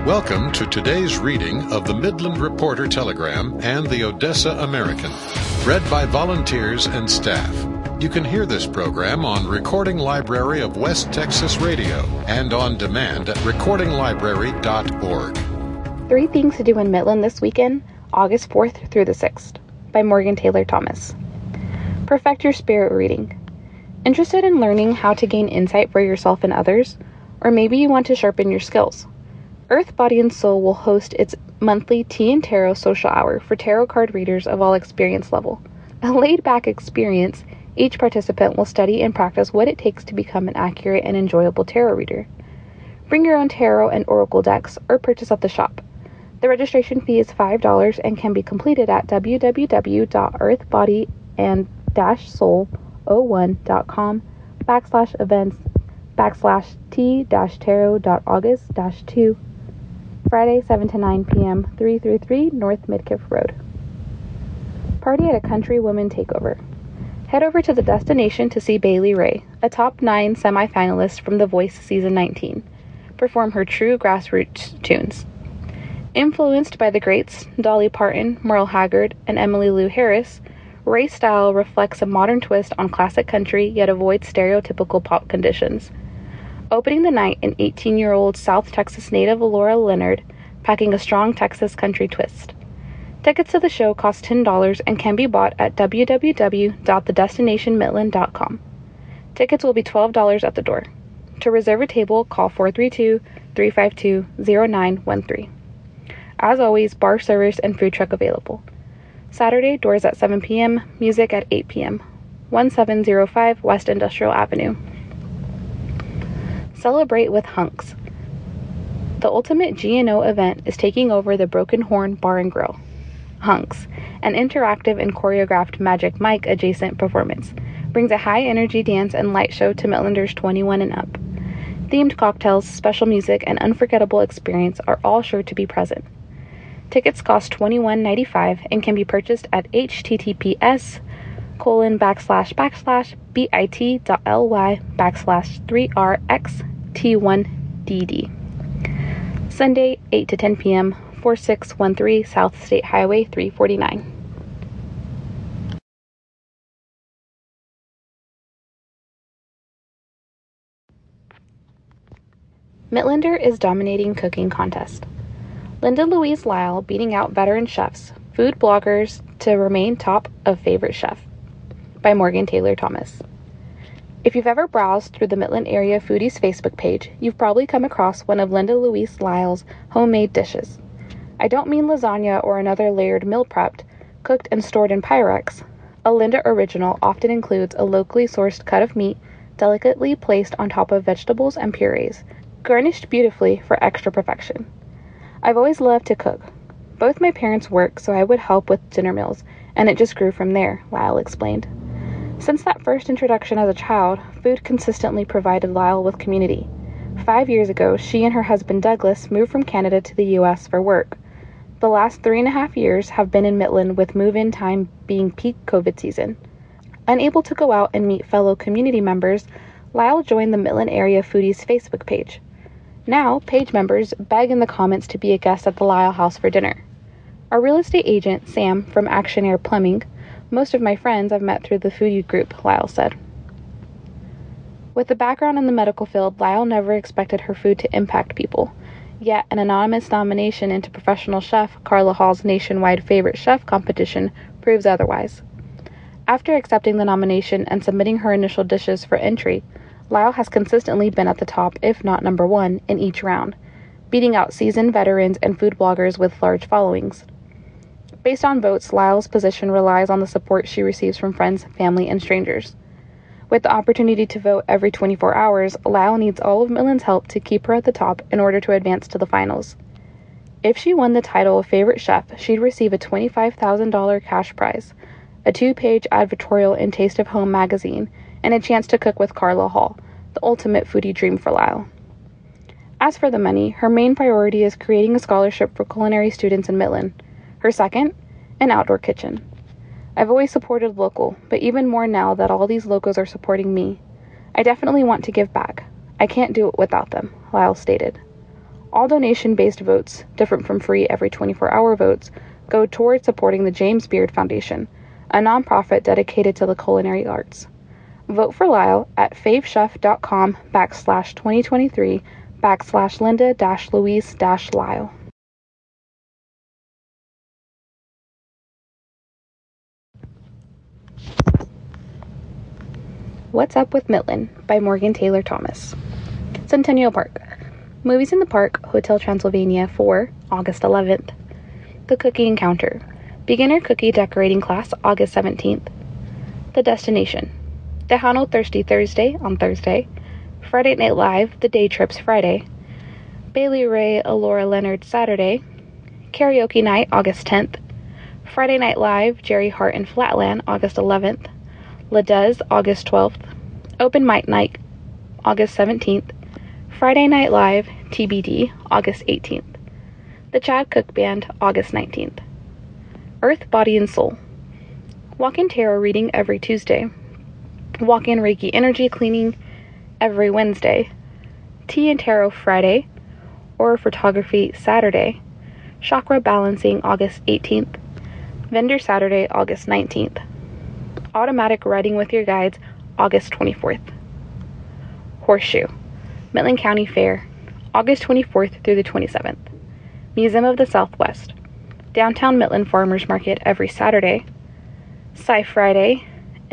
Welcome to today's reading of the Midland Reporter Telegram and the Odessa American, read by volunteers and staff. You can hear this program on Recording Library of West Texas Radio and on demand at recordinglibrary.org. 3 Things to Do in Midland this weekend, August 4th through the 6th, by Morgan Taylor Thomas. Perfect your spirit reading. Interested in learning how to gain insight for yourself and others? Or maybe you want to sharpen your skills? Earth, Body, and Soul will host its monthly Tea and Tarot social hour for tarot card readers of all experience level. A laid-back experience, each participant will study and practice what it takes to become an accurate and enjoyable tarot reader. Bring your own tarot and oracle decks or purchase at the shop. The registration fee is $5 and can be completed at www.earthbody-soul01.com/events/t-tarot.august-2, Friday 7 to 9 p.m., 333 North Midkiff Road. Party at a Country Woman Takeover. Head over to the destination to see Bailey Ray, a top 9 semifinalist from The Voice Season 19, perform her true grassroots tunes. Influenced by the greats Dolly Parton, Merle Haggard, and Emily Lou Harris, Ray's style reflects a modern twist on classic country yet avoids stereotypical pop conditions. Opening the night, an 18-year-old South Texas native Laura Leonard, packing a strong Texas country twist. Tickets to the show cost $10 and can be bought at www.thedestinationmidland.com. Tickets will be $12 at the door. To reserve a table, call 432-352-0913. As always, bar service and food truck available. Saturday, doors at 7 p.m., music at 8 p.m. 1705 West Industrial Avenue. Celebrate with Hunks. The ultimate G&O event is taking over the Broken Horn Bar and Grill. Hunks, an interactive and choreographed Magic Mike adjacent performance, brings a high-energy dance and light show to Midlanders 21 and up. Themed cocktails, special music, and unforgettable experience are all sure to be present. Tickets cost $21.95 and can be purchased at https://bit.ly/3rxt1dd. Sunday, 8 to 10 p.m., 4613 South State Highway 349. Midlander is dominating cooking contest. Linda Louise Lyle beating out veteran chefs, food bloggers to remain top of favorite chef, by Morgan Taylor Thomas. If you've ever browsed through the Midland Area Foodies Facebook page, you've probably come across one of Linda Louise Lyle's homemade dishes. I don't mean lasagna or another layered meal prepped, cooked and stored in Pyrex. A Linda original often includes a locally sourced cut of meat, delicately placed on top of vegetables and purees, garnished beautifully for extra perfection. I've always loved to cook. Both my parents work, so I would help with dinner meals, and it just grew from there, Lyle explained. Since that first introduction as a child, food consistently provided Lyle with community. 5 years ago, she and her husband Douglas moved from Canada to the U.S. for work. The last 3.5 years have been in Midland, with move-in time being peak COVID season. Unable to go out and meet fellow community members, Lyle joined the Midland Area Foodies Facebook page. Now, page members beg in the comments to be a guest at the Lyle house for dinner. Our real estate agent, Sam, from Action Air Plumbing, most of my friends I've met through the foodie group, Lyle said. With a background in the medical field, Lyle never expected her food to impact people. Yet, an anonymous nomination into professional chef Carla Hall's nationwide favorite chef competition proves otherwise. After accepting the nomination and submitting her initial dishes for entry, Lyle has consistently been at the top, if not number 1, in each round, beating out seasoned veterans and food bloggers with large followings. Based on votes, Lyle's position relies on the support she receives from friends, family, and strangers. With the opportunity to vote every 24 hours, Lyle needs all of Midland's help to keep her at the top in order to advance to the finals. If she won the title of favorite chef, she'd receive a $25,000 cash prize, a 2-page advertorial in Taste of Home magazine, and a chance to cook with Carla Hall, the ultimate foodie dream for Lyle. As for the money, her main priority is creating a scholarship for culinary students in Midland. Her second, an outdoor kitchen. I've always supported local, but even more now that all these locals are supporting me. I definitely want to give back. I can't do it without them, Lyle stated. All donation-based votes, different from free every 24-hour votes, go toward supporting the James Beard Foundation, a nonprofit dedicated to the culinary arts. Vote for Lyle at favechef.com/2023/Linda-Louise-Lyle. What's Up with Midland by Morgan Taylor Thomas. Centennial Park. Movies in the Park, Hotel Transylvania 4, August 11th. The Cookie Encounter. Beginner Cookie Decorating Class, August 17th. The Destination. The Hanold Thirsty Thursday on Thursday. Friday Night Live, The Day Trips Friday. Bailey Ray, Alora Leonard Saturday. Karaoke Night, August 10th. Friday Night Live, Jerry Hart and Flatland, August 11th. La Dez, August 12th. Open Mic Night, August 17th. Friday Night Live, TBD, August 18th. The Chad Cook Band, August 19th. Earth, Body, and Soul. Walk-in tarot reading every Tuesday. Walk-in Reiki energy cleaning every Wednesday. Tea and Tarot Friday. Aura Photography Saturday. Chakra Balancing August 18th. Vendor Saturday, August 19th. Automatic Writing with Your Guides, August 24th. Horseshoe. Midland County Fair, August 24th through the 27th. Museum of the Southwest. Downtown Midland Farmers Market every Saturday. Sci Friday.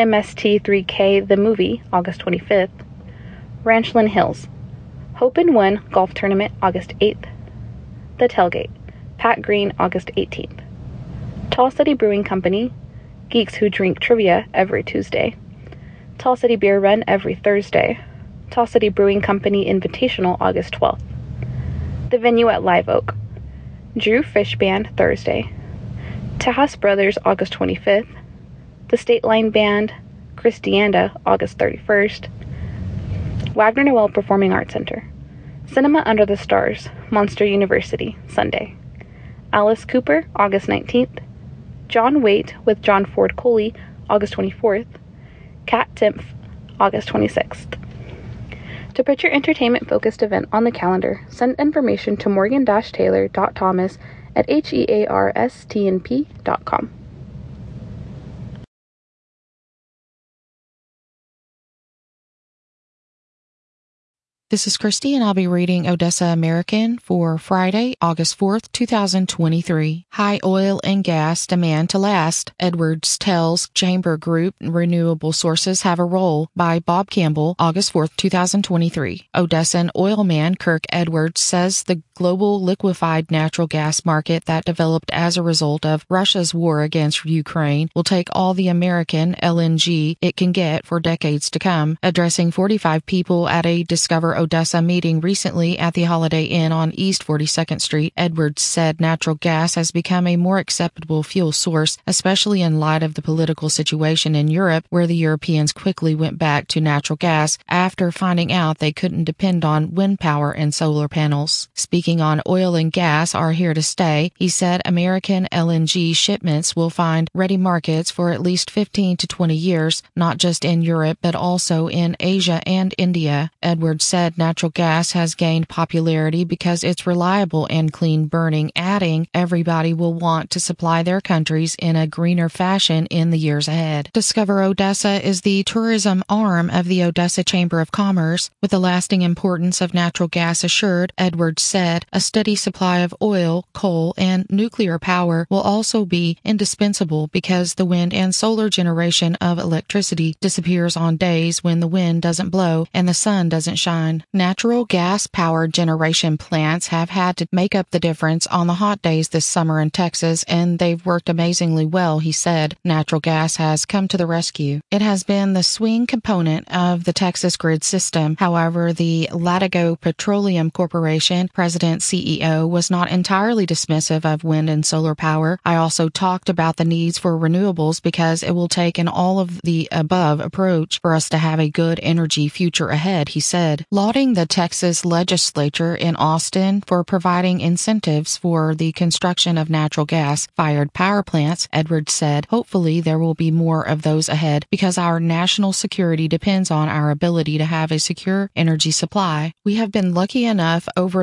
MST3K The Movie, August 25th. Ranchland Hills. Hope and Win Golf Tournament, August 8th. The Tailgate. Pat Green, August 18th. Tall City Brewing Company. Geeks Who Drink Trivia every Tuesday. Tall City Beer Run every Thursday. Tall City Brewing Company Invitational, August 12th. The Venue at Live Oak. Drew Fish Band, Thursday. Tejas Brothers, August 25th. The State Line Band, Christianda, August 31st. Wagner Noel Performing Arts Center. Cinema Under the Stars, Monster University, Sunday. Alice Cooper, August 19th. John Waite with John Ford Coley, August 24th. Kat Timpf, August 26th. To put your entertainment-focused event on the calendar, send information to morgan-taylor.thomas@hearstnp.com. This is Christy, and I'll be reading Odessa American for Friday, August 4th, 2023. High oil and gas demand to last. Edwards tells Chamber Group renewable sources have a role, by Bob Campbell, August 4th, 2023. Odessan oil man Kirk Edwards says the global liquefied natural gas market that developed as a result of Russia's war against Ukraine will take all the American LNG it can get for decades to come. Addressing 45 people at a Discover Odessa meeting recently at the Holiday Inn on East 42nd Street, Edwards said natural gas has become a more acceptable fuel source, especially in light of the political situation in Europe, where the Europeans quickly went back to natural gas after finding out they couldn't depend on wind power and solar panels. Speaking on oil and gas are here to stay, he said American LNG shipments will find ready markets for at least 15 to 20 years, not just in Europe but also in Asia and India. Edwards said natural gas has gained popularity because it's reliable and clean burning, adding everybody will want to supply their countries in a greener fashion in the years ahead. Discover Odessa is the tourism arm of the Odessa Chamber of Commerce. With the lasting importance of natural gas assured, Edwards said, a steady supply of oil, coal, and nuclear power will also be indispensable because the wind and solar generation of electricity disappears on days when the wind doesn't blow and the sun doesn't shine. Natural gas-powered generation plants have had to make up the difference on the hot days this summer in Texas, and they've worked amazingly well, he said. Natural gas has come to the rescue. It has been the swing component of the Texas grid system. However, the Latigo Petroleum Corporation president CEO was not entirely dismissive of wind and solar power. I also talked about the needs for renewables because it will take an all-of-the-above approach for us to have a good energy future ahead, he said. Lauding the Texas legislature in Austin for providing incentives for the construction of natural gas-fired power plants, Edwards said, hopefully there will be more of those ahead because our national security depends on our ability to have a secure energy supply. We have been lucky enough over the last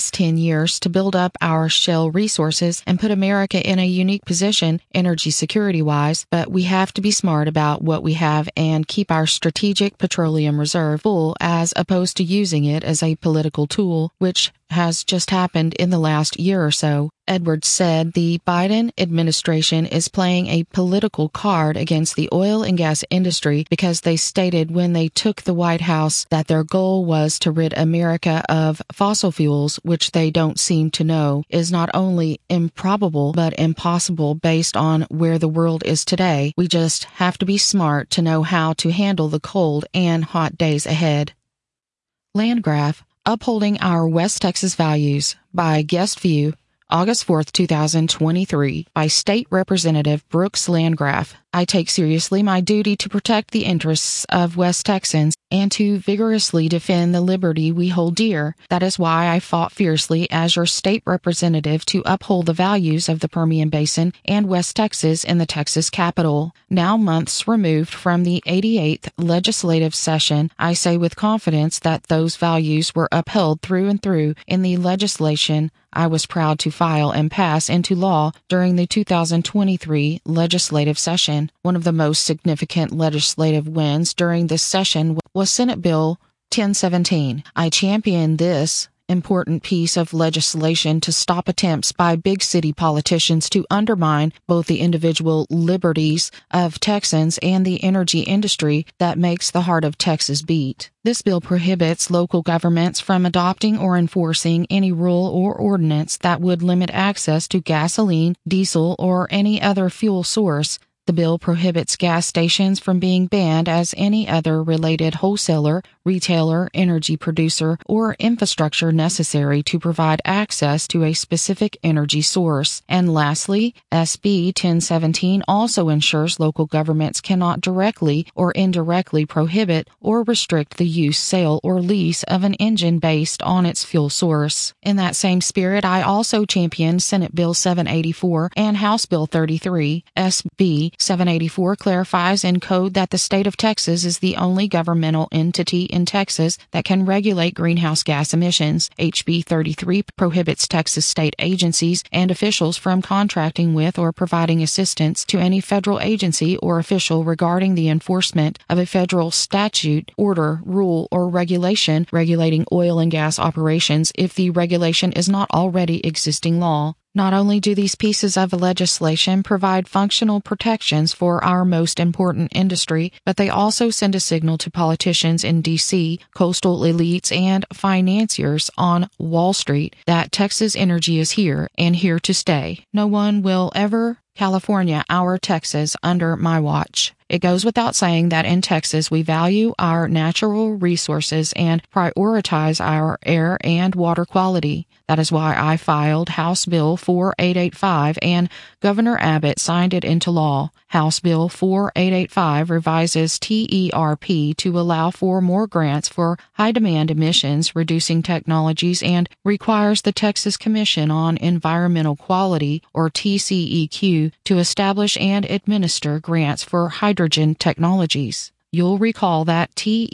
last 10 years to build up our shale resources and put America in a unique position energy security-wise, but we have to be smart about what we have and keep our strategic petroleum reserve full as opposed to using it as a political tool, which has just happened in the last year or so. Edwards said the Biden administration is playing a political card against the oil and gas industry because they stated when they took the White House that their goal was to rid America of fossil fuels, which they don't seem to know is not only improbable but impossible based on where the world is today. We just have to be smart to know how to handle the cold and hot days ahead. Landgraf, Upholding Our West Texas Values by Guest View, August 4th, 2023, by State Representative Brooks Landgraf. I take seriously my duty to protect the interests of West Texans and to vigorously defend the liberty we hold dear. That is why I fought fiercely as your state representative to uphold the values of the Permian Basin and West Texas in the Texas Capitol. Now months removed from the 88th legislative session, I say with confidence that those values were upheld through and through in the legislation I was proud to file and pass into law during the 2023 legislative session. One of the most significant legislative wins during this session was Senate Bill 1017. I championed this important piece of legislation to stop attempts by big city politicians to undermine both the individual liberties of Texans and the energy industry that makes the heart of Texas beat. This bill prohibits local governments from adopting or enforcing any rule or ordinance that would limit access to gasoline, diesel, or any other fuel source. The bill prohibits gas stations from being banned as any other related wholesaler, retailer, energy producer, or infrastructure necessary to provide access to a specific energy source. And lastly, SB 1017 also ensures local governments cannot directly or indirectly prohibit or restrict the use, sale, or lease of an engine based on its fuel source. In that same spirit, I also championed Senate Bill 784 and House Bill 33. SB 784 clarifies in code that the state of Texas is the only governmental entity in Texas that can regulate greenhouse gas emissions. HB 33 prohibits Texas state agencies and officials from contracting with or providing assistance to any federal agency or official regarding the enforcement of a federal statute, order, rule, or regulation regulating oil and gas operations if the regulation is not already existing law. Not only do these pieces of legislation provide functional protections for our most important industry, but they also send a signal to politicians in D.C., coastal elites, and financiers on Wall Street that Texas energy is here and here to stay. No one will ever California our Texas under my watch. It goes without saying that in Texas we value our natural resources and prioritize our air and water quality. That is why I filed House Bill 4885 and Governor Abbott signed it into law. House Bill 4885 revises TERP to allow for more grants for high-demand emissions reducing technologies and requires the Texas Commission on Environmental Quality, or TCEQ, to establish and administer grants for hydrogen technologies. You'll recall that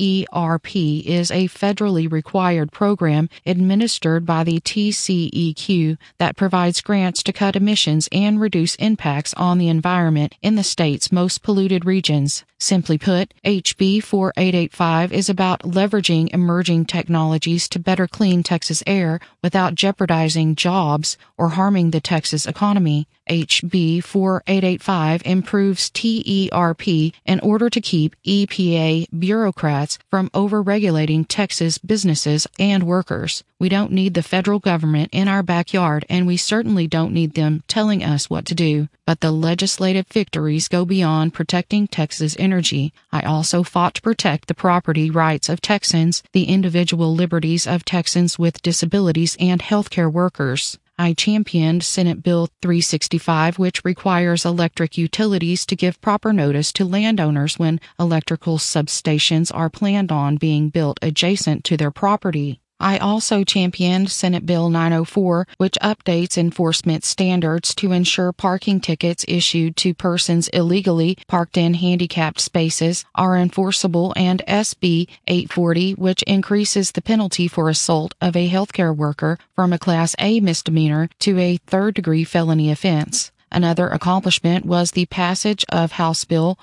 TERP is a federally required program administered by the TCEQ that provides grants to cut emissions and reduce impacts on the environment in the state's most polluted regions. Simply put, HB 4885 is about leveraging emerging technologies to better clean Texas air without jeopardizing jobs or harming the Texas economy. HB 4885 improves TERP in order to keep EPA bureaucrats from over-regulating Texas businesses and workers. We don't need the federal government in our backyard, and we certainly don't need them telling us what to do. But the legislative victories go beyond protecting Texas energy. I also fought to protect the property rights of Texans, the individual liberties of Texans with disabilities, and healthcare workers. I championed Senate Bill 365, which requires electric utilities to give proper notice to landowners when electrical substations are planned on being built adjacent to their property. I also championed Senate Bill 904, which updates enforcement standards to ensure parking tickets issued to persons illegally parked in handicapped spaces are enforceable, and SB 840, which increases the penalty for assault of a healthcare worker from a Class A misdemeanor to a third-degree felony offense. Another accomplishment was the passage of House Bill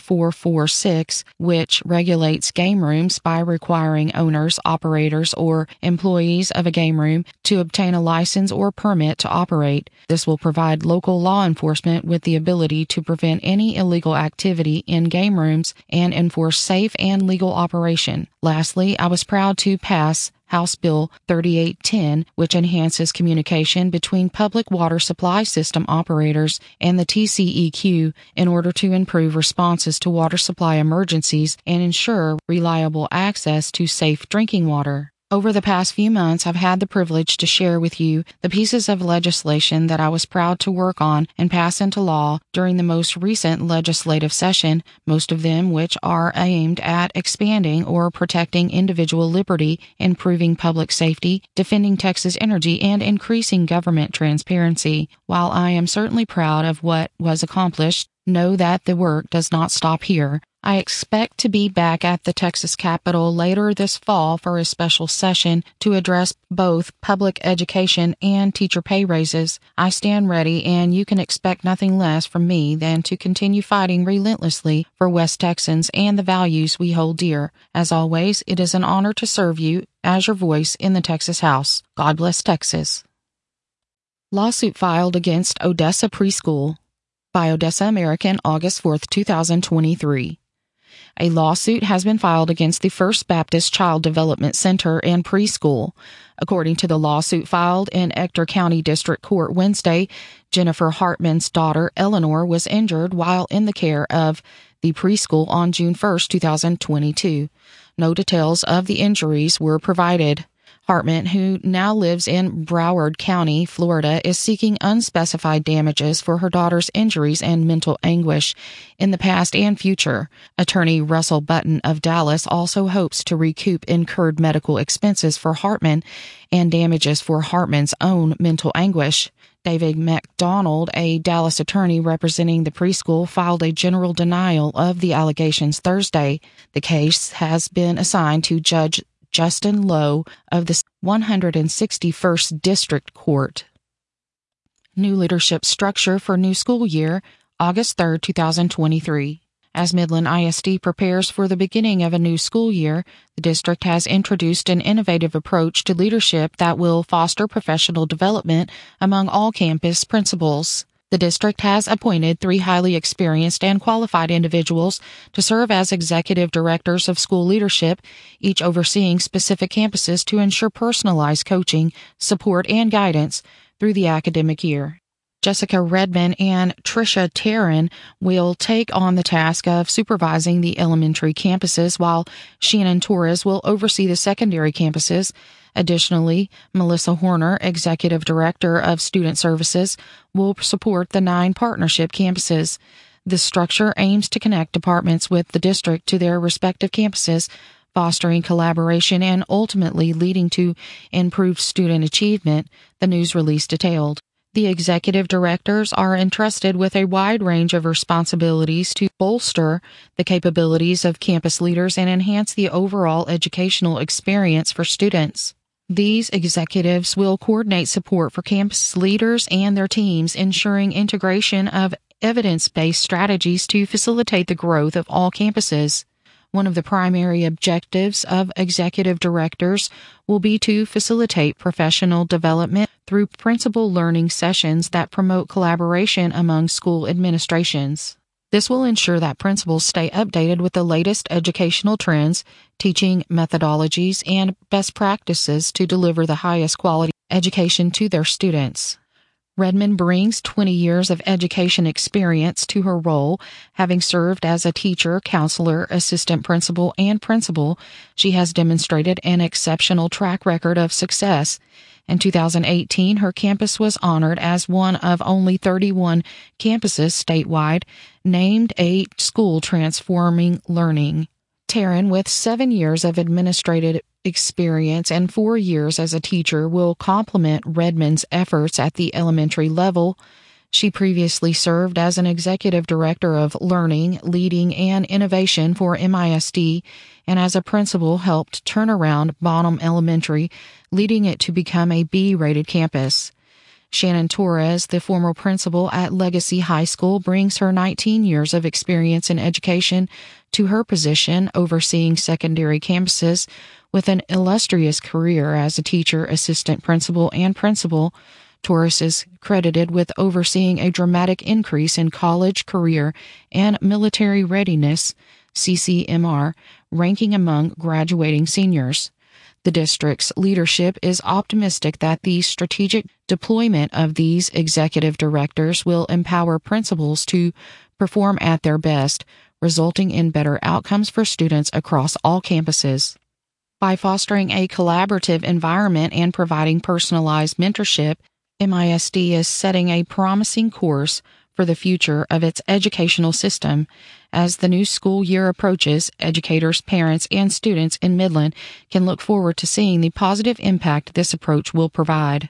4446, which regulates game rooms by requiring owners, operators, or employees of a game room to obtain a license or permit to operate. This will provide local law enforcement with the ability to prevent any illegal activity in game rooms and enforce safe and legal operation. Lastly, I was proud to pass House Bill 3810, which enhances communication between public water supply system operators and the TCEQ in order to improve responses to water supply emergencies and ensure reliable access to safe drinking water. Over the past few months, I've had the privilege to share with you the pieces of legislation that I was proud to work on and pass into law during the most recent legislative session, most of them which are aimed at expanding or protecting individual liberty, improving public safety, defending Texas energy, and increasing government transparency. While I am certainly proud of what was accomplished, know that the work does not stop here. I expect to be back at the Texas Capitol later this fall for a special session to address both public education and teacher pay raises. I stand ready, and you can expect nothing less from me than to continue fighting relentlessly for West Texans and the values we hold dear. As always, it is an honor to serve you as your voice in the Texas House. God bless Texas. Lawsuit filed against Odessa Preschool by Odessa American, August 4, 2023. A lawsuit has been filed against the First Baptist Child Development Center and Preschool. According to the lawsuit filed in Ector County District Court Wednesday, Jennifer Hartman's daughter, Eleanor, was injured while in the care of the preschool on June 1, 2022. No details of the injuries were provided. Hartman, who now lives in Broward County, Florida, is seeking unspecified damages for her daughter's injuries and mental anguish in the past and future. Attorney Russell Button of Dallas also hopes to recoup incurred medical expenses for Hartman and damages for Hartman's own mental anguish. David McDonald, a Dallas attorney representing the preschool, filed a general denial of the allegations Thursday. The case has been assigned to Judge Justin Lowe of the 161st District Court. New leadership structure for new school year, August 3, 2023. As Midland ISD prepares for the beginning of a new school year, the district has introduced an innovative approach to leadership that will foster professional development among all campus principals. The district has appointed 3 highly experienced and qualified individuals to serve as executive directors of school leadership, each overseeing specific campuses to ensure personalized coaching, support, and guidance through the academic year. Jessica Redman and Tricia Taryn will take on the task of supervising the elementary campuses, while Shannon Torres will oversee the secondary campuses. Additionally, Melissa Horner, Executive Director of Student Services, will support the 9 partnership campuses. This structure aims to connect departments with the district to their respective campuses, fostering collaboration and ultimately leading to improved student achievement, the news release detailed. The executive directors are entrusted with a wide range of responsibilities to bolster the capabilities of campus leaders and enhance the overall educational experience for students. These executives will coordinate support for campus leaders and their teams, ensuring integration of evidence-based strategies to facilitate the growth of all campuses. One of the primary objectives of executive directors will be to facilitate professional development through principal learning sessions that promote collaboration among school administrations. This will ensure that principals stay updated with the latest educational trends, teaching methodologies, and best practices to deliver the highest quality education to their students. Redmond brings 20 years of education experience to her role. Having served as a teacher, counselor, assistant principal, and principal, she has demonstrated an exceptional track record of success. In 2018, her campus was honored as one of only 31 campuses statewide named a school transforming learning. Taryn, with 7 years of administrative experience and 4 years as a teacher will complement Redmond's efforts at the elementary level. She previously served as an executive director of learning, leading, and innovation for MISD, and as a principal helped turn around Bonham Elementary, leading it to become a B-rated campus. Shannon Torres, the former principal at Legacy High School, brings her 19 years of experience in education to her position overseeing secondary campuses, with an illustrious career as a teacher, assistant principal, and principal. Torres is credited with overseeing a dramatic increase in college, career, and military readiness, CCMR, ranking among graduating seniors. The district's leadership is optimistic that the strategic deployment of these executive directors will empower principals to perform at their best, resulting in better outcomes for students across all campuses. By fostering a collaborative environment and providing personalized mentorship, MISD is setting a promising course for the future of its educational system. As the new school year approaches, educators, parents, and students in Midland can look forward to seeing the positive impact this approach will provide.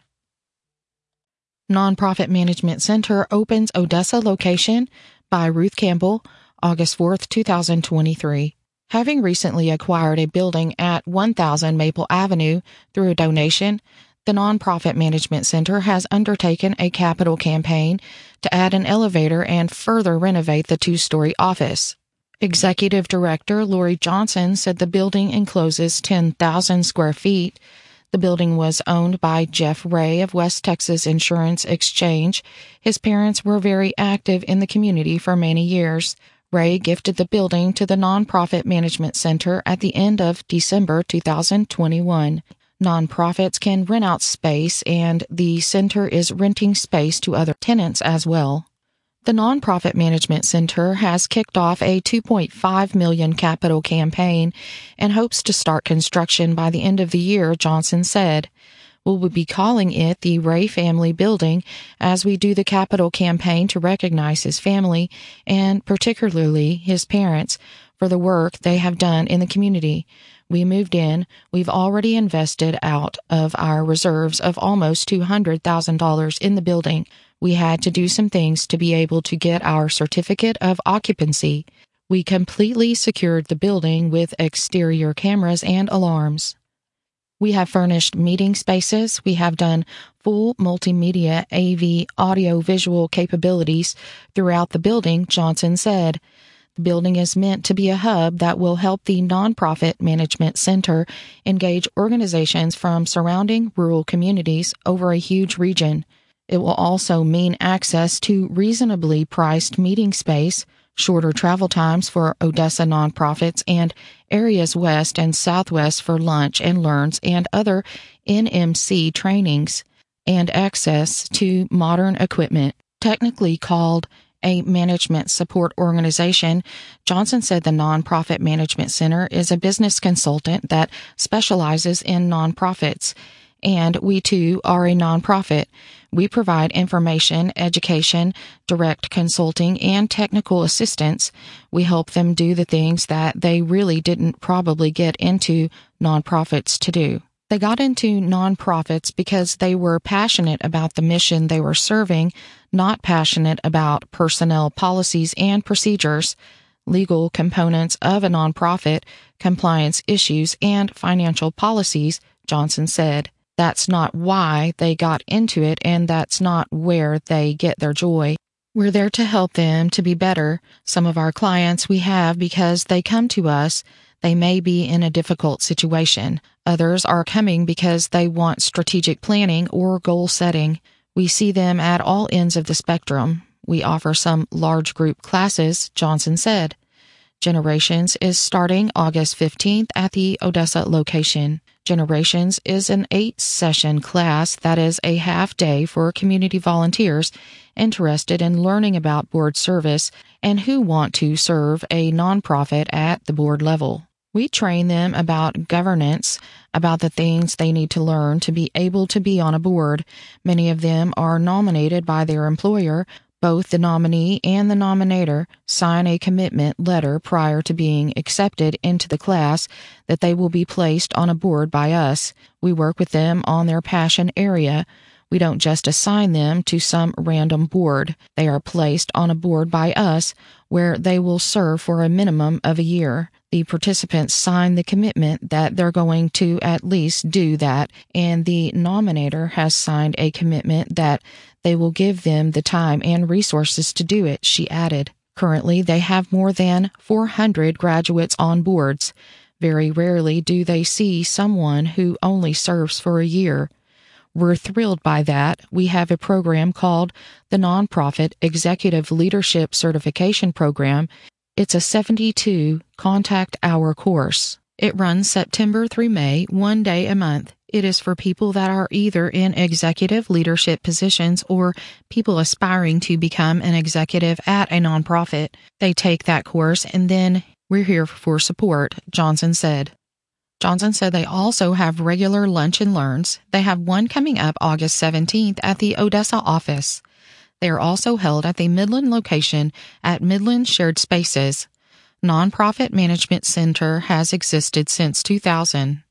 Nonprofit Management Center opens Odessa location by Ruth Campbell, August 4, 2023. Having recently acquired a building at 1000 Maple Avenue through a donation, the Nonprofit Management Center has undertaken a capital campaign to add an elevator and further renovate the 2-story office. Executive Director Lori Johnson said the building encloses 10,000 square feet. The building was owned by Jeff Ray of West Texas Insurance Exchange. His parents were very active in the community for many years. Ray gifted the building to the Nonprofit Management Center at the end of December 2021. Nonprofits can rent out space, and the center is renting space to other tenants as well. The Nonprofit Management Center has kicked off a $2.5 million capital campaign and hopes to start construction by the end of the year, Johnson said. We'll be calling it the Ray Family Building as we do the capital campaign to recognize his family, and particularly his parents, for the work they have done in the community. We moved in. We've already invested out of our reserves of almost $200,000 in the building. We had to do some things to be able to get our certificate of occupancy. We completely secured the building with exterior cameras and alarms. We have furnished meeting spaces. We have done full multimedia AV audio-visual capabilities throughout the building, Johnson said. The building is meant to be a hub that will help the Nonprofit Management Center engage organizations from surrounding rural communities over a huge region. It will also mean access to reasonably priced meeting space, shorter travel times for Odessa nonprofits, and areas west and southwest for lunch and learns and other NMC trainings, and access to modern equipment. Technically called a management support organization, Johnson said the Nonprofit Management Center is a business consultant that specializes in nonprofits, and we too are a nonprofit. We provide information, education, direct consulting, and technical assistance. We help them do the things that they really didn't probably get into nonprofits to do. They got into nonprofits because they were passionate about the mission they were serving, not passionate about personnel policies and procedures, legal components of a nonprofit, compliance issues, and financial policies, Johnson said. That's not why they got into it, and that's not where they get their joy. We're there to help them to be better. Some of our clients we have because they come to us. They may be in a difficult situation. Others are coming because they want strategic planning or goal setting. We see them at all ends of the spectrum. We offer some large group classes, Johnson said. Generations is starting August 15th at the Odessa location. Generations is an 8-session class that is a half day for community volunteers interested in learning about board service and who want to serve a nonprofit at the board level. We train them about governance, about the things they need to learn to be able to be on a board. Many of them are nominated by their employer, Both the nominee and the nominator sign a commitment letter prior to being accepted into the class that they will be placed on a board by us. We work with them on their passion area. We don't just assign them to some random board. They are placed on a board by us where they will serve for a minimum of a year. The participants sign the commitment that they're going to at least do that, and the nominator has signed a commitment that they will give them the time and resources to do it, she added. Currently, they have more than 400 graduates on boards. Very rarely do they see someone who only serves for a year. We're thrilled by that. We have a program called the Nonprofit Executive Leadership Certification Program. It's a 72 contact hour course. It runs September through May, 1 day a month. It is for people that are either in executive leadership positions or people aspiring to become an executive at a nonprofit. They take that course and then we're here for support, Johnson said. Johnson said they also have regular lunch and learns. They have one coming up August 17th at the Odessa office. They are also held at the Midland location at Midland Shared Spaces. Nonprofit Management Center has existed since 2000.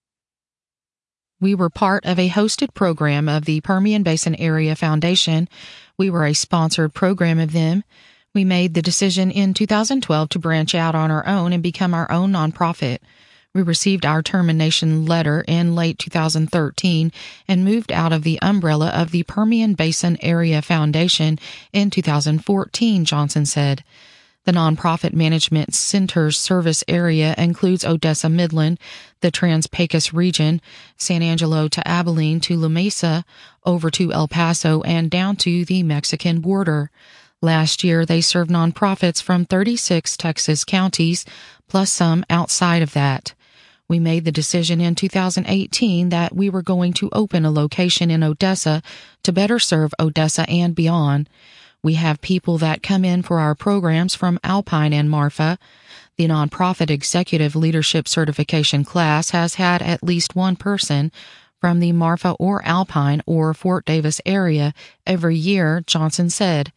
We were part of a hosted program of the Permian Basin Area Foundation. We were a sponsored program of them. We made the decision in 2012 to branch out on our own and become our own nonprofit. We received our termination letter in late 2013 and moved out of the umbrella of the Permian Basin Area Foundation in 2014, Johnson said. The Nonprofit Management Center's service area includes Odessa Midland, the Trans-Pecos region, San Angelo to Abilene to La Mesa, over to El Paso, and down to the Mexican border. Last year, they served nonprofits from 36 Texas counties, plus some outside of that. We made the decision in 2018 that we were going to open a location in Odessa to better serve Odessa and beyond. We have people that come in for our programs from Alpine and Marfa. The Nonprofit Executive Leadership Certification class has had at least one person from the Marfa or Alpine or Fort Davis area every year, Johnson said.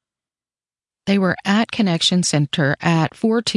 They were at Connection Center at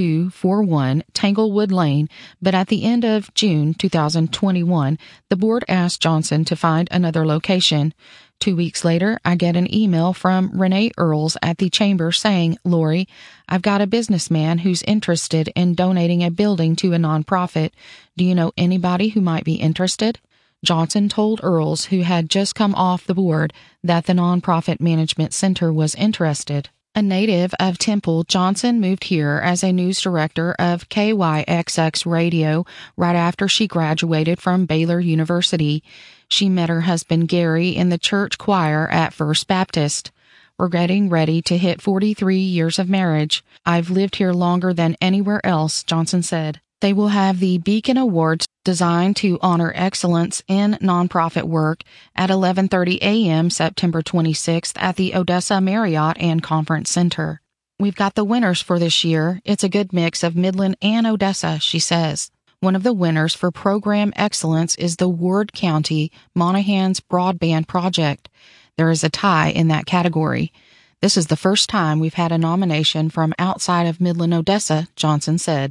4241 Tanglewood Lane, but at the end of June 2021, the board asked Johnson to find another location. 2 weeks later, I get an email from Renee Earls at the chamber saying, "Lori, I've got a businessman who's interested in donating a building to a nonprofit. Do you know anybody who might be interested?" Johnson told Earls, who had just come off the board, that the Nonprofit Management Center was interested. A native of Temple, Johnson moved here as a news director of KYXX Radio right after she graduated from Baylor University. She met her husband Gary in the church choir at First Baptist. We're getting ready to hit 43 years of marriage. I've lived here longer than anywhere else, Johnson said. They will have the Beacon Awards designed to honor excellence in nonprofit work at 11:30 a.m. September 26th at the Odessa Marriott and Conference Center. We've got the winners for this year. It's a good mix of Midland and Odessa, she says. One of the winners for program excellence is the Ward County Monahans Broadband Project. There is a tie in that category. This is the first time we've had a nomination from outside of Midland, Odessa, Johnson said.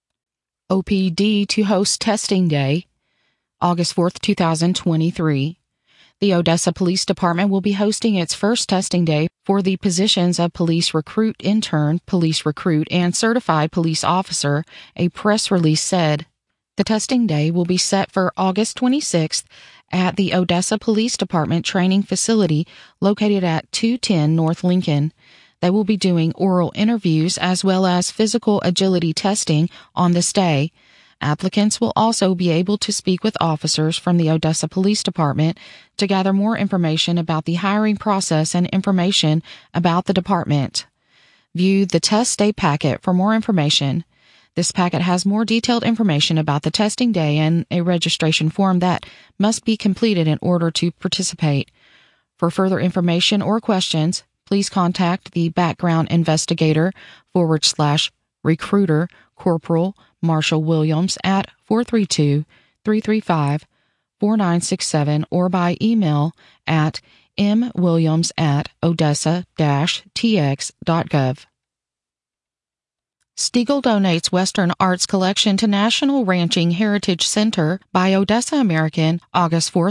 OPD to host Testing Day, August 4th, 2023. The Odessa Police Department will be hosting its first testing day for the positions of police recruit intern, police recruit, and certified police officer, a press release said. The testing day will be set for August 26th at the Odessa Police Department training facility located at 210 North Lincoln. They will be doing oral interviews as well as physical agility testing on this day. Applicants will also be able to speak with officers from the Odessa Police Department to gather more information about the hiring process and information about the department. View the test day packet for more information. This packet has more detailed information about the testing day and a registration form that must be completed in order to participate. For further information or questions, please contact the background investigator /recruiter Corporal Marshall Williams at 432-335-4967 or by email at mwilliams@odessa-tx.gov. Stiegel donates Western Arts Collection to National Ranching Heritage Center by Odessa American, August 4,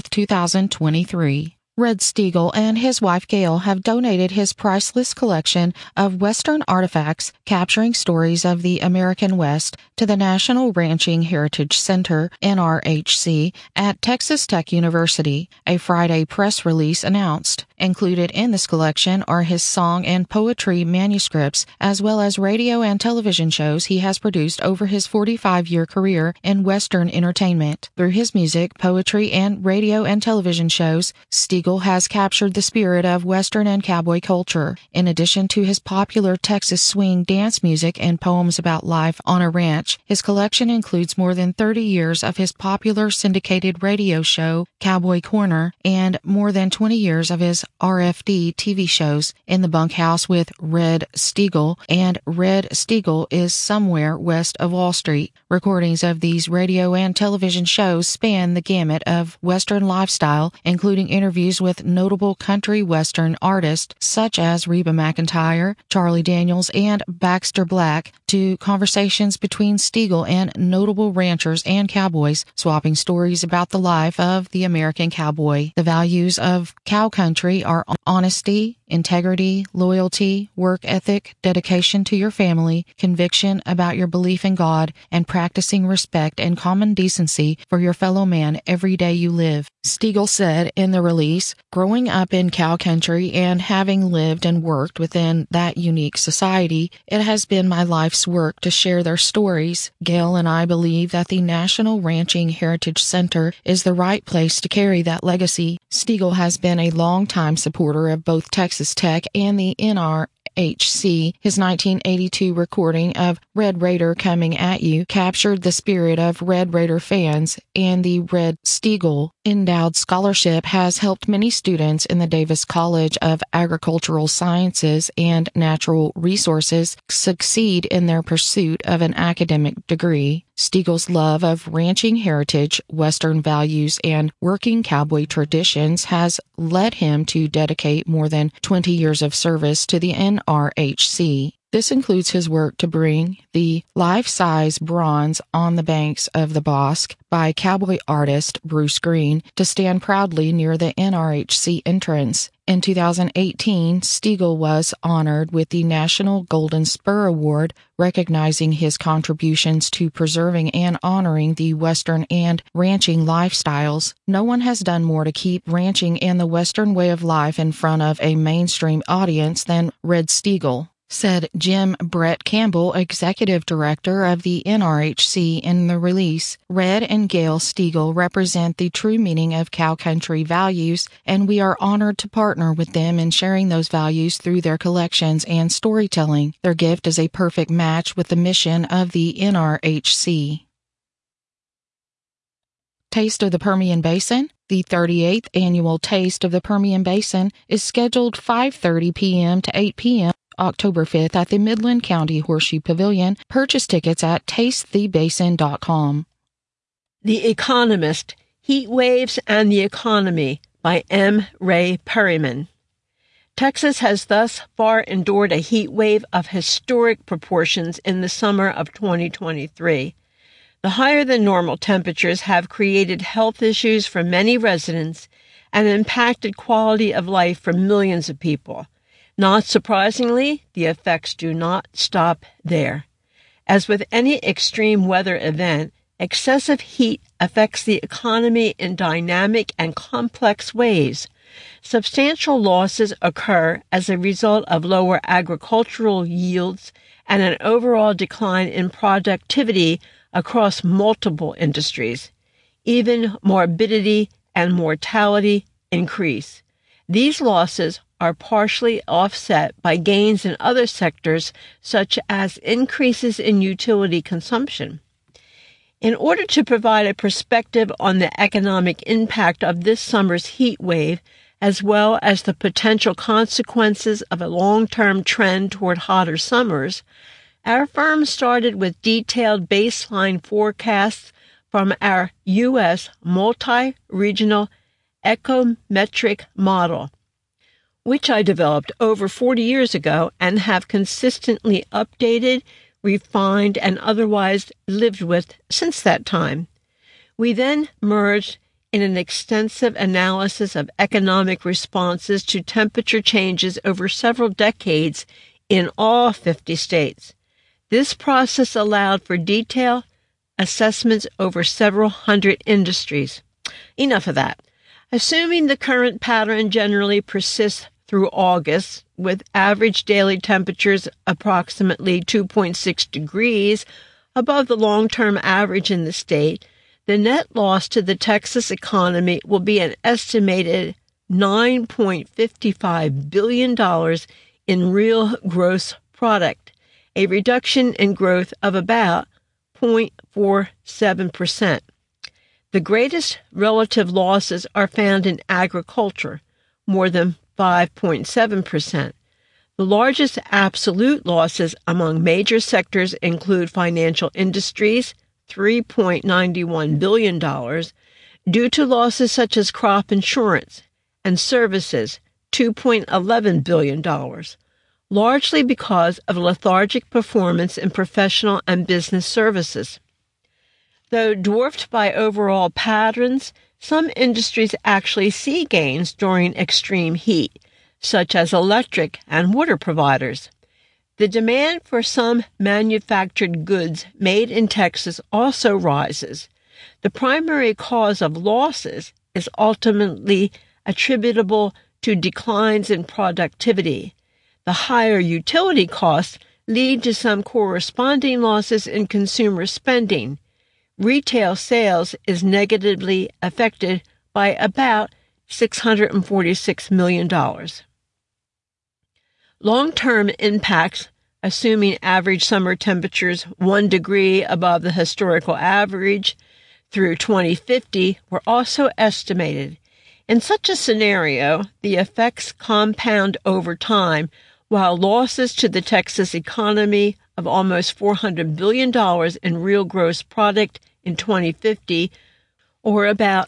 2023. Red Stiegel and his wife Gail have donated his priceless collection of Western artifacts capturing stories of the American West to the National Ranching Heritage Center, NRHC, at Texas Tech University, a Friday press release announced. Included in this collection are his song and poetry manuscripts, as well as radio and television shows he has produced over his 45-year career in Western entertainment. Through his music, poetry, and radio and television shows, Stiegel has captured the spirit of Western and cowboy culture. In addition to his popular Texas swing dance music and poems about life on a ranch, his collection includes more than 30 years of his popular syndicated radio show, Cowboy Corner, and more than 20 years of his RFD TV shows, In the Bunkhouse with Red Stiegel and Red Stiegel is Somewhere West of Wall Street. Recordings of these radio and television shows span the gamut of Western lifestyle, including interviews with notable country Western artists such as Reba McEntire, Charlie Daniels, and Baxter Black, to conversations between Stiegel and notable ranchers and cowboys, swapping stories about the life of the American cowboy. The values of cow country are honesty, integrity, loyalty, work ethic, dedication to your family, conviction about your belief in God, and practicing respect and common decency for your fellow man every day you live. Stiegel said in the release, "Growing up in cow country and having lived and worked within that unique society, it has been my life's work to share their stories. Gail and I believe that the National Ranching Heritage Center is the right place to carry that legacy." Stiegel has been a longtime supporter of both Texas Tech and the NRHC. His 1982 recording of Red Raider Coming at You captured the spirit of Red Raider fans, and the Red Stiegel Endowed Scholarship has helped many students in the Davis College of Agricultural Sciences and Natural Resources succeed in their pursuit of an academic degree. Stiegel's love of ranching heritage, Western values, and working cowboy traditions has led him to dedicate more than 20 years of service to the NRHC. This includes his work to bring the life-size bronze On the Banks of the Bosque by cowboy artist Bruce Green to stand proudly near the NRHC entrance. In 2018, Stiegel was honored with the National Golden Spur Award, recognizing his contributions to preserving and honoring the Western and ranching lifestyles. No one has done more to keep ranching and the Western way of life in front of a mainstream audience than Red Stiegel, said Jim Brett Campbell, executive director of the NRHC, in the release. Red and Gail Stiegel represent the true meaning of cow country values, and we are honored to partner with them in sharing those values through their collections and storytelling. Their gift is a perfect match with the mission of the NRHC. Taste of the Permian Basin. The 38th Annual Taste of the Permian Basin is scheduled 5:30 p.m. to 8 p.m. October 5th at the Midland County Horseshoe Pavilion. Purchase tickets at tastethebasin.com. The Economist, Heat Waves and the Economy by M. Ray Perryman. Texas has thus far endured a heat wave of historic proportions in the summer of 2023. The higher-than-normal temperatures have created health issues for many residents and impacted quality of life for millions of people. Not surprisingly, the effects do not stop there. As with any extreme weather event, excessive heat affects the economy in dynamic and complex ways. Substantial losses occur as a result of lower agricultural yields and an overall decline in productivity across multiple industries. Even morbidity and mortality increase. These losses are partially offset by gains in other sectors, such as increases in utility consumption. In order to provide a perspective on the economic impact of this summer's heat wave, as well as the potential consequences of a long-term trend toward hotter summers, our firm started with detailed baseline forecasts from our U.S. multi-regional econometric model, which I developed over 40 years ago and have consistently updated, refined, and otherwise lived with since that time. We then merged in an extensive analysis of economic responses to temperature changes over several decades in all 50 states. This process allowed for detailed assessments over several hundred industries. Enough of that. Assuming the current pattern generally persists through August, with average daily temperatures approximately 2.6 degrees above the long-term average in the state, the net loss to the Texas economy will be an estimated $9.55 billion in real gross product, a reduction in growth of about 0.47%. The greatest relative losses are found in agriculture, more than 5.7%. The largest absolute losses among major sectors include financial industries, $3.91 billion, due to losses such as crop insurance, and services, $2.11 billion, largely because of lethargic performance in professional and business services. Though dwarfed by overall patterns, some industries actually see gains during extreme heat, such as electric and water providers. The demand for some manufactured goods made in Texas also rises. The primary cause of losses is ultimately attributable to declines in productivity. The higher utility costs lead to some corresponding losses in consumer spending. Retail sales is negatively affected by about $646 million. Long-term impacts, assuming average summer temperatures 1 degree above the historical average through 2050, were also estimated. In such a scenario, the effects compound over time, while losses to the Texas economy of almost $400 billion in real gross product in 2050, or about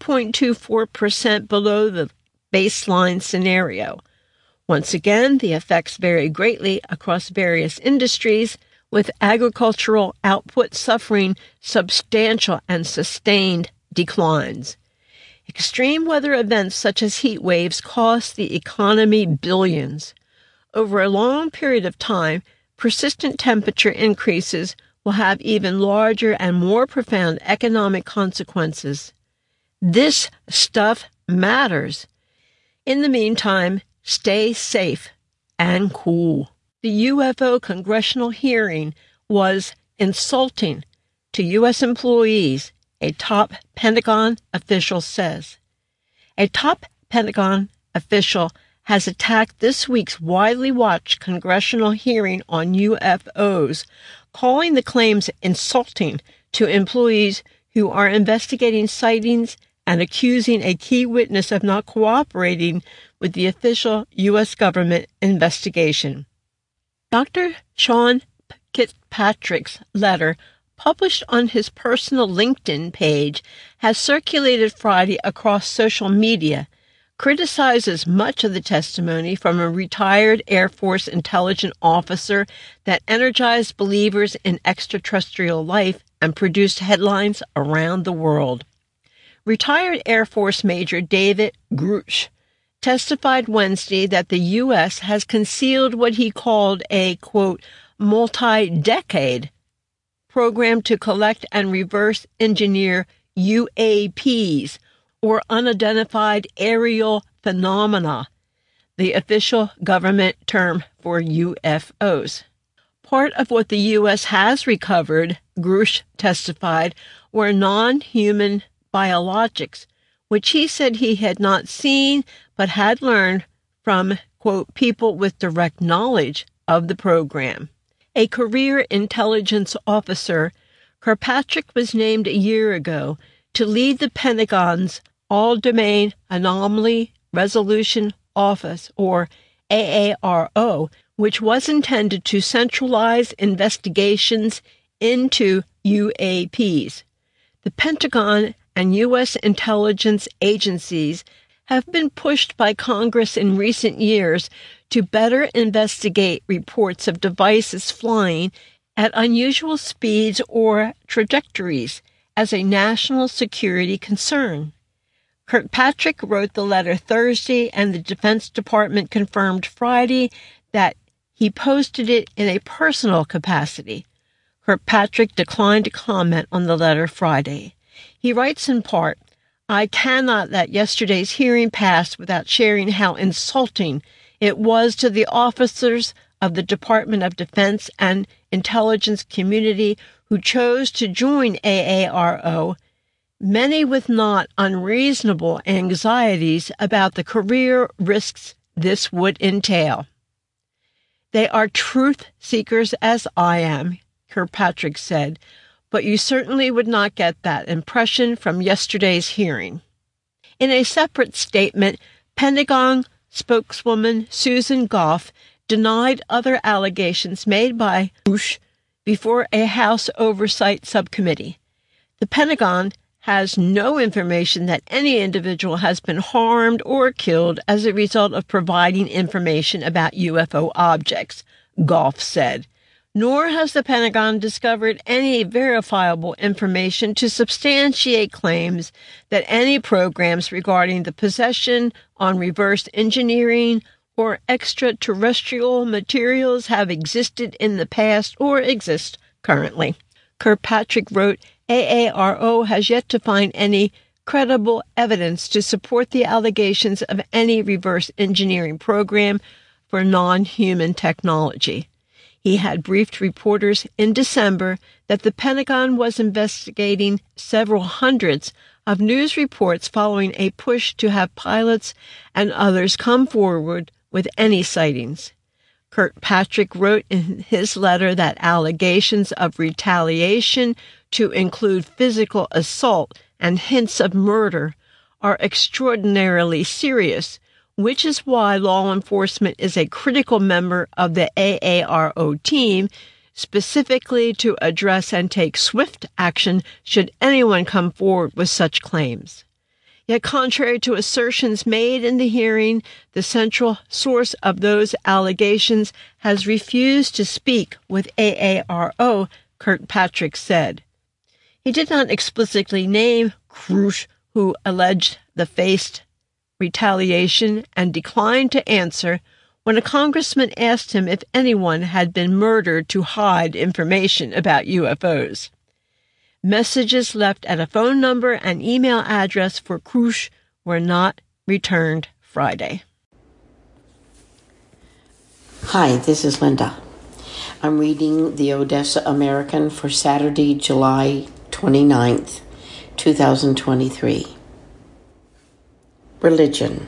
9.24% below the baseline scenario. Once again, the effects vary greatly across various industries, with agricultural output suffering substantial and sustained declines. Extreme weather events such as heat waves cost the economy billions. Over a long period of time, persistent temperature increases will have even larger and more profound economic consequences. This stuff matters. In the meantime, stay safe and cool. The UFO congressional hearing was insulting to U.S. employees, a top Pentagon official says. A top Pentagon official has attacked this week's widely watched congressional hearing on UFOs, calling the claims insulting to employees who are investigating sightings and accusing a key witness of not cooperating with the official U.S. government investigation. Dr. Sean Kirkpatrick's letter, published on his personal LinkedIn page, has circulated Friday across social media, criticizes much of the testimony from a retired Air Force intelligence officer that energized believers in extraterrestrial life and produced headlines around the world. Retired Air Force Major David Grusch testified Wednesday that the U.S. has concealed what he called a, quote, multi-decade program to collect and reverse engineer UAPs, or unidentified aerial phenomena, the official government term for UFOs. Part of what the U.S. has recovered, Grusch testified, were non-human biologics, which he said he had not seen but had learned from, quote, people with direct knowledge of the program. A career intelligence officer, Kirkpatrick was named a year ago to lead the Pentagon's All-Domain Anomaly Resolution Office, or AARO, which was intended to centralize investigations into UAPs. The Pentagon and U.S. intelligence agencies have been pushed by Congress in recent years to better investigate reports of devices flying at unusual speeds or trajectories as a national security concern. Kirkpatrick wrote the letter Thursday, and the Defense Department confirmed Friday that he posted it in a personal capacity. Kirkpatrick declined to comment on the letter Friday. He writes in part, "I cannot let yesterday's hearing pass without sharing how insulting it was to the officers of the Department of Defense and intelligence community who chose to join AARO, many with not unreasonable anxieties about the career risks this would entail. They are truth seekers as I am," Kirkpatrick said, "but you certainly would not get that impression from yesterday's hearing." In a separate statement, Pentagon spokeswoman Susan Goff denied other allegations made by Bush before a House Oversight Subcommittee. The Pentagon has no information that any individual has been harmed or killed as a result of providing information about UFO objects, Goff said, nor has the Pentagon discovered any verifiable information to substantiate claims that any programs regarding the possession on reverse engineering or extraterrestrial materials have existed in the past or exist currently. Kirkpatrick wrote, AARO has yet to find any credible evidence to support the allegations of any reverse engineering program for non-human technology. He had briefed reporters in December that the Pentagon was investigating several hundreds of news reports following a push to have pilots and others come forward with any sightings. Kirkpatrick wrote in his letter that allegations of retaliation, to include physical assault and hints of murder, are extraordinarily serious, which is why law enforcement is a critical member of the AARO team, specifically to address and take swift action should anyone come forward with such claims. Yet contrary to assertions made in the hearing, the central source of those allegations has refused to speak with AARO, Kirkpatrick said. He did not explicitly name Krush, who alleged the faced retaliation, and declined to answer when a congressman asked him if anyone had been murdered to hide information about UFOs. Messages left at a phone number and email address for Krush were not returned Friday. Hi, this is Linda. I'm reading the Odessa American for Saturday, July 29th, 2023. Religion.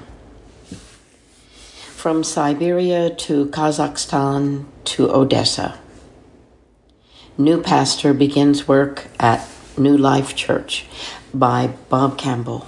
From Siberia to Kazakhstan to Odessa. New pastor begins work at New Life Church by Bob Campbell.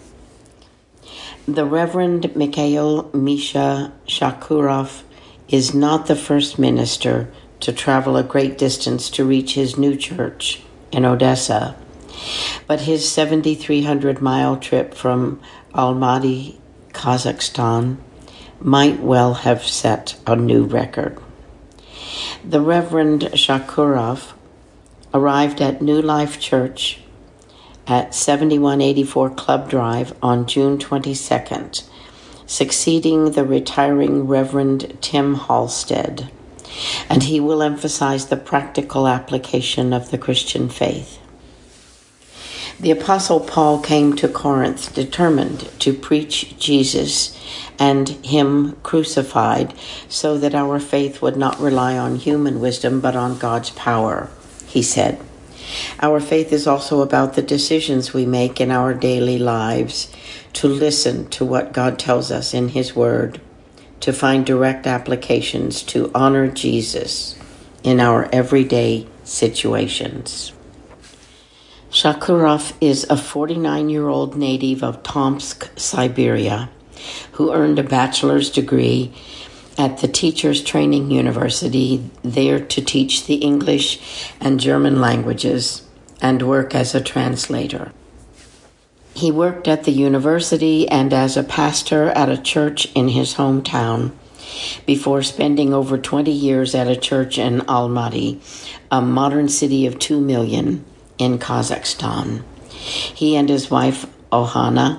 The Reverend Mikhail Misha Shakurov is not the first minister to travel a great distance to reach his new church in Odessa, but his 7,300-mile trip from Almaty, Kazakhstan, might well have set a new record. The Reverend Shakurov arrived at New Life Church at 7184 Club Drive on June 22nd, succeeding the retiring Reverend Tim Halstead, and he will emphasize the practical application of the Christian faith. The Apostle Paul came to Corinth determined to preach Jesus and Him crucified so that our faith would not rely on human wisdom but on God's power, he said. Our faith is also about the decisions we make in our daily lives, to listen to what God tells us in His Word, to find direct applications to honor Jesus in our everyday situations. Shakurov is a 49-year-old native of Tomsk, Siberia, who earned a bachelor's degree at the Teachers Training University, there to teach the English and German languages and work as a translator. He worked at the university and as a pastor at a church in his hometown before spending over 20 years at a church in Almaty, a modern city of 2 million in Kazakhstan. He and his wife, Oksana,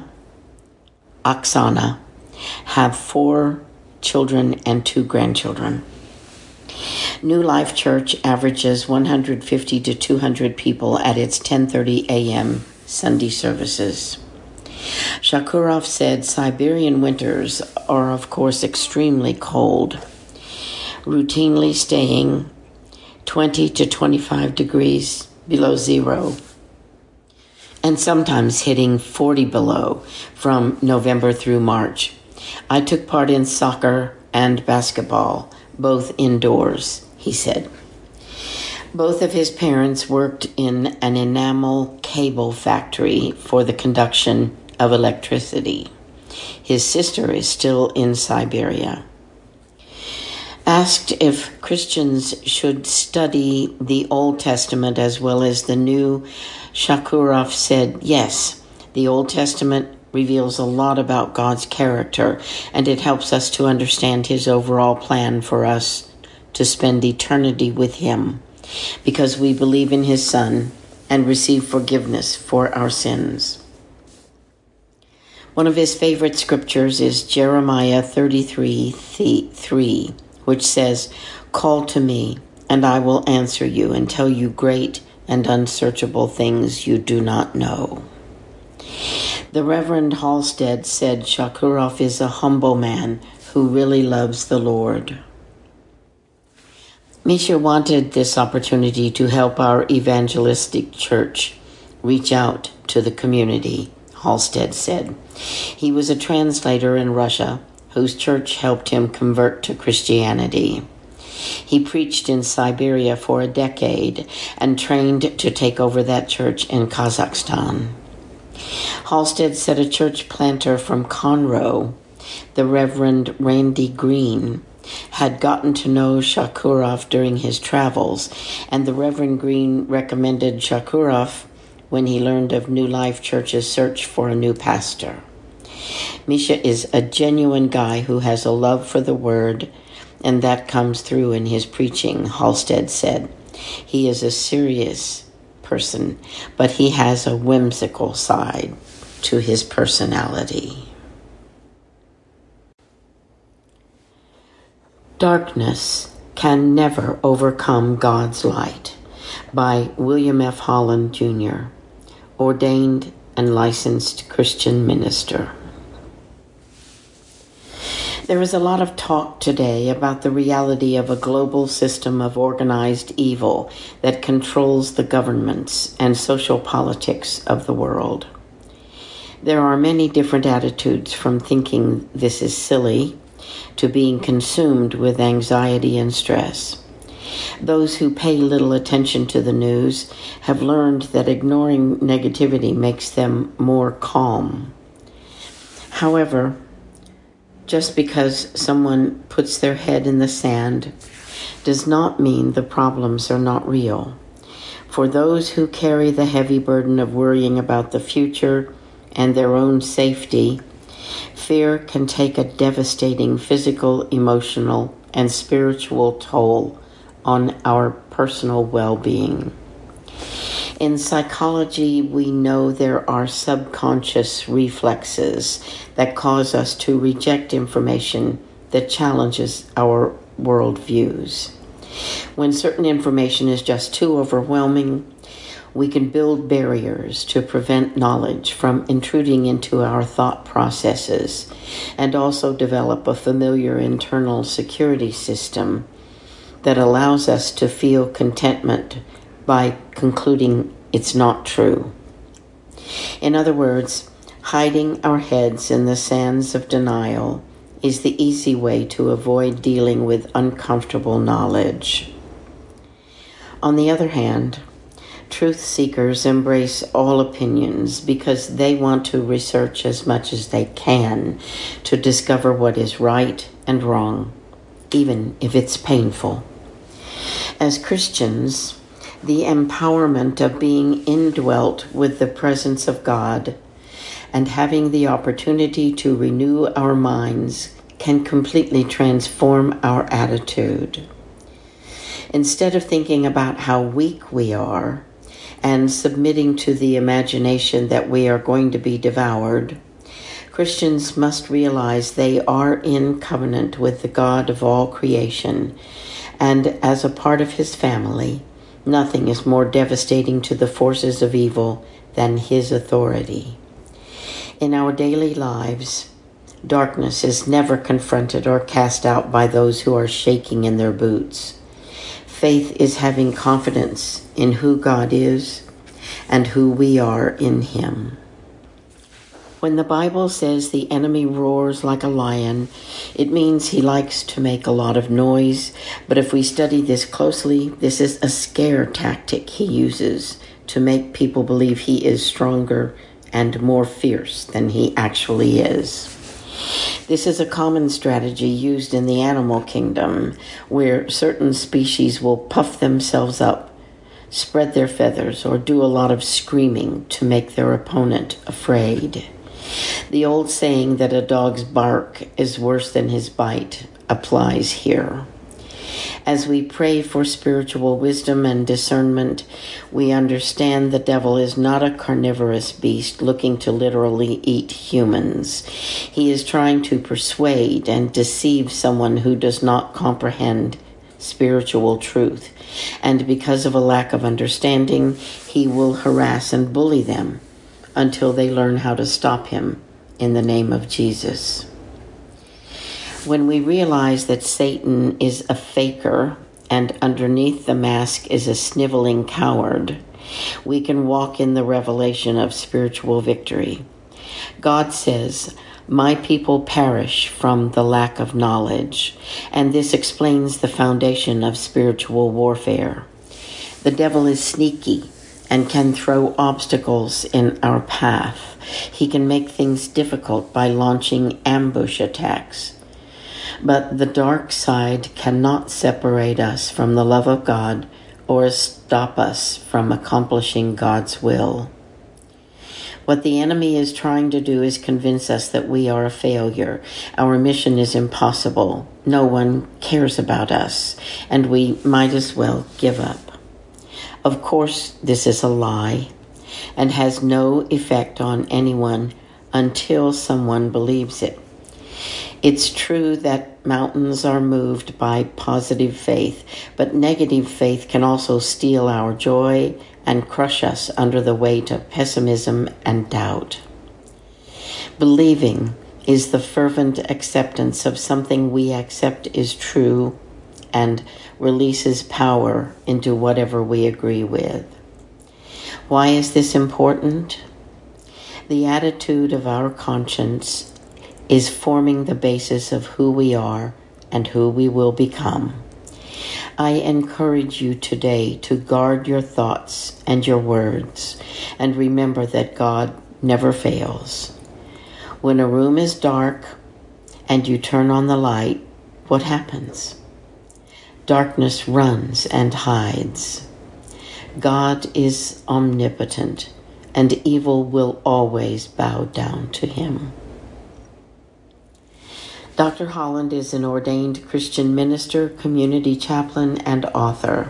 have 4 children and 2 grandchildren. New Life Church averages 150 to 200 people at its 10:30 a.m. Sunday services. Shakurov said Siberian winters are, of course, extremely cold, routinely staying 20 to 25 degrees below zero, and sometimes hitting 40 below from November through March. I took part in soccer and basketball, both indoors, he said. Both of his parents worked in an enamel cable factory for the conduction of electricity. His sister is still in Siberia. Asked if Christians should study the Old Testament as well as the New, Shakurov said, yes, the Old Testament reveals a lot about God's character, and it helps us to understand his overall plan for us to spend eternity with him, because we believe in his Son and receive forgiveness for our sins. One of his favorite scriptures is Jeremiah 33:3, which says, "Call to me, and I will answer you and tell you great and unsearchable things you do not know." The Reverend Halstead said Shakurov is a humble man who really loves the Lord. Misha wanted this opportunity to help our evangelistic church reach out to the community, Halstead said. He was a translator in Russia whose church helped him convert to Christianity. He preached in Siberia for a decade and trained to take over that church in Kazakhstan. Halstead said a church planter from Conroe, the Reverend Randy Green, had gotten to know Shakurov during his travels, and the Reverend Green recommended Shakurov when he learned of New Life Church's search for a new pastor. Misha is a genuine guy who has a love for the word, and that comes through in his preaching, Halstead said. He is a serious person, but he has a whimsical side to his personality. Darkness Can Never Overcome God's Light by William F. Holland, Jr., ordained and licensed Christian minister. There is a lot of talk today about the reality of a global system of organized evil that controls the governments and social politics of the world. There are many different attitudes, from thinking this is silly to being consumed with anxiety and stress. Those who pay little attention to the news have learned that ignoring negativity makes them more calm. However, just because someone puts their head in the sand does not mean the problems are not real. For those who carry the heavy burden of worrying about the future and their own safety, fear can take a devastating physical, emotional, and spiritual toll on our personal well-being. In psychology, we know there are subconscious reflexes that cause us to reject information that challenges our worldviews. When certain information is just too overwhelming, we can build barriers to prevent knowledge from intruding into our thought processes, and also develop a familiar internal security system that allows us to feel contentment by concluding it's not true. In other words, hiding our heads in the sands of denial is the easy way to avoid dealing with uncomfortable knowledge. On the other hand, truth seekers embrace all opinions because they want to research as much as they can to discover what is right and wrong, even if it's painful. As Christians, the empowerment of being indwelt with the presence of God and having the opportunity to renew our minds can completely transform our attitude. Instead of thinking about how weak we are and submitting to the imagination that we are going to be devoured, Christians must realize they are in covenant with the God of all creation, and as a part of his family, nothing is more devastating to the forces of evil than his authority. In our daily lives, darkness is never confronted or cast out by those who are shaking in their boots. Faith is having confidence in who God is and who we are in him. When the Bible says the enemy roars like a lion, it means he likes to make a lot of noise. But if we study this closely, this is a scare tactic he uses to make people believe he is stronger and more fierce than he actually is. This is a common strategy used in the animal kingdom, where certain species will puff themselves up, spread their feathers, or do a lot of screaming to make their opponent afraid. The old saying that a dog's bark is worse than his bite applies here. As we pray for spiritual wisdom and discernment, we understand the devil is not a carnivorous beast looking to literally eat humans. He is trying to persuade and deceive someone who does not comprehend spiritual truth. And because of a lack of understanding, he will harass and bully them until they learn how to stop him in the name of Jesus. When we realize that Satan is a faker and underneath the mask is a sniveling coward, we can walk in the revelation of spiritual victory. God says, "My people perish from the lack of knowledge," and this explains the foundation of spiritual warfare. The devil is sneaky and can throw obstacles in our path. He can make things difficult by launching ambush attacks. But the dark side cannot separate us from the love of God or stop us from accomplishing God's will. What the enemy is trying to do is convince us that we are a failure. Our mission is impossible. No one cares about us, and we might as well give up. Of course, this is a lie and has no effect on anyone until someone believes it. It's true that mountains are moved by positive faith, but negative faith can also steal our joy and crush us under the weight of pessimism and doubt. Believing is the fervent acceptance of something we accept is true and releases power into whatever we agree with. Why is this important? The attitude of our conscience is forming the basis of who we are and who we will become. I encourage you today to guard your thoughts and your words, and remember that God never fails. When a room is dark and you turn on the light, what happens? Darkness runs and hides. God is omnipotent, and evil will always bow down to him. Dr. Holland is an ordained Christian minister, community chaplain, and author.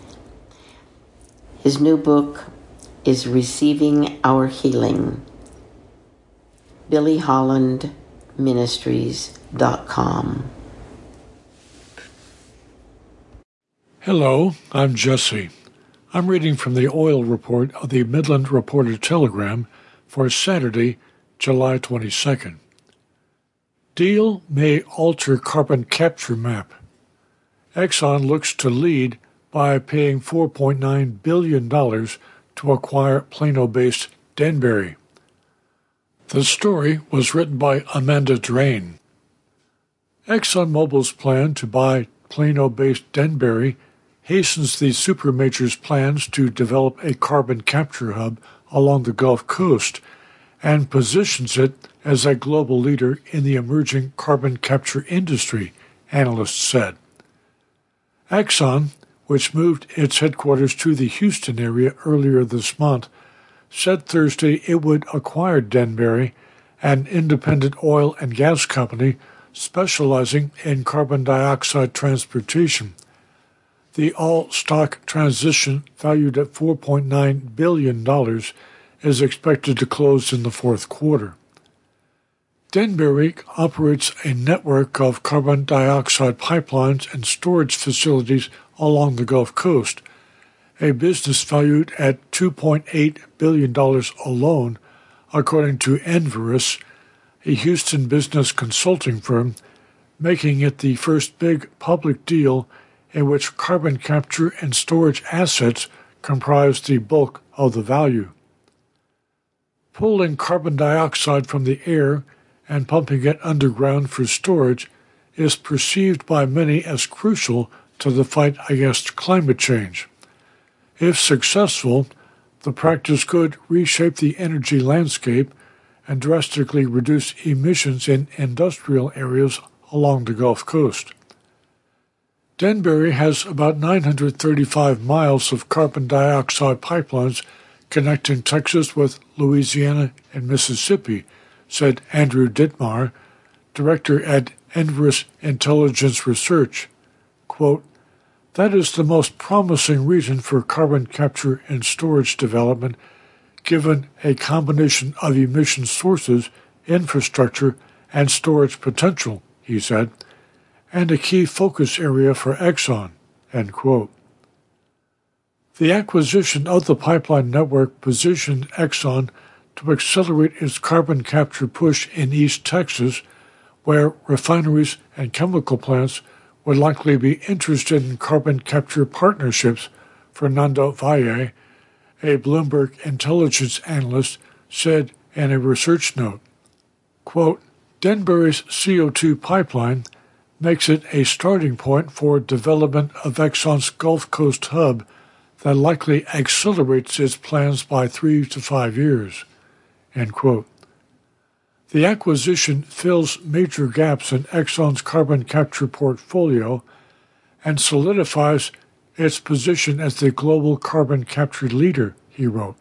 His new book is Receiving Our Healing. BillyHollandMinistries.com. Hello, I'm Jesse. I'm reading from the oil report of the Midland Reporter Telegram for Saturday, July 22nd. Deal may alter carbon capture map. Exxon looks to lead by paying $4.9 billion to acquire Plano-based Denbury. The story was written by Amanda Drain. ExxonMobil's plan to buy Plano-based Denbury hastens the supermajor's plans to develop a carbon capture hub along the Gulf Coast and positions it as a global leader in the emerging carbon capture industry, analysts said. Exxon, which moved its headquarters to the Houston area earlier this month, said Thursday it would acquire Denbury, an independent oil and gas company specializing in carbon dioxide transportation. The all-stock transition, valued at $4.9 billion, is expected to close in the fourth quarter. Denbury operates a network of carbon dioxide pipelines and storage facilities along the Gulf Coast, a business valued at $2.8 billion alone, according to Enverus, a Houston business consulting firm, making it the first big public deal in which carbon capture and storage assets comprise the bulk of the value. Pulling carbon dioxide from the air and pumping it underground for storage is perceived by many as crucial to the fight against climate change. If successful, the practice could reshape the energy landscape and drastically reduce emissions in industrial areas along the Gulf Coast. Denbury has about 935 miles of carbon dioxide pipelines connecting Texas with Louisiana and Mississippi, said Andrew Dittmar, director at Enverus Intelligence Research. Quote, "That is the most promising region for carbon capture and storage development, given a combination of emission sources, infrastructure, and storage potential," he said, "and a key focus area for Exxon." End quote. The acquisition of the pipeline network positioned Exxon to accelerate its carbon capture push in East Texas, where refineries and chemical plants would likely be interested in carbon capture partnerships, Fernando Valle, a Bloomberg intelligence analyst, said in a research note. Quote, "Denbury's CO2 pipeline makes it a starting point for development of Exxon's Gulf Coast hub that likely accelerates its plans by 3 to 5 years." End quote. The acquisition fills major gaps in Exxon's carbon capture portfolio and solidifies its position as the global carbon capture leader, he wrote.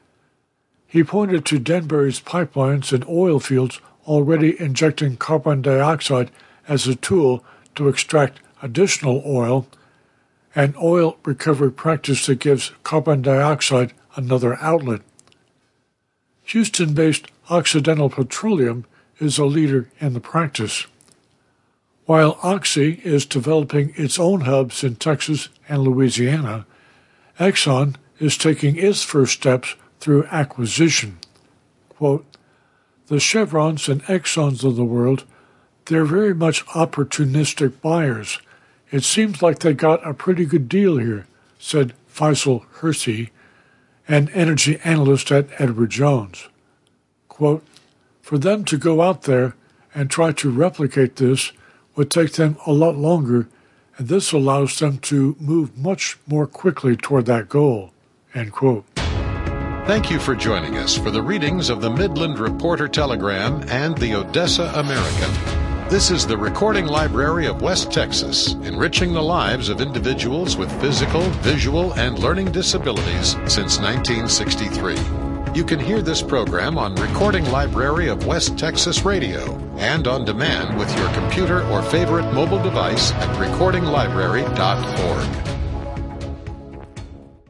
He pointed to Denbury's pipelines and oil fields already injecting carbon dioxide as a tool to extract additional oil, an oil recovery practice that gives carbon dioxide another outlet. Houston-based Occidental Petroleum is a leader in the practice. While Oxy is developing its own hubs in Texas and Louisiana, Exxon is taking its first steps through acquisition. Quote, "The Chevrons and Exxons of the world, they're very much opportunistic buyers. It seems like they got a pretty good deal here," said Faisal Hersey, an energy analyst at Edward Jones. Quote, "For them to go out there and try to replicate this would take them a lot longer, and this allows them to move much more quickly toward that goal." End quote. Thank you for joining us for the readings of the Midland Reporter Telegram and the Odessa American. This is the Recording Library of West Texas, enriching the lives of individuals with physical, visual, and learning disabilities since 1963. You can hear this program on Recording Library of West Texas Radio and on demand with your computer or favorite mobile device at recordinglibrary.org.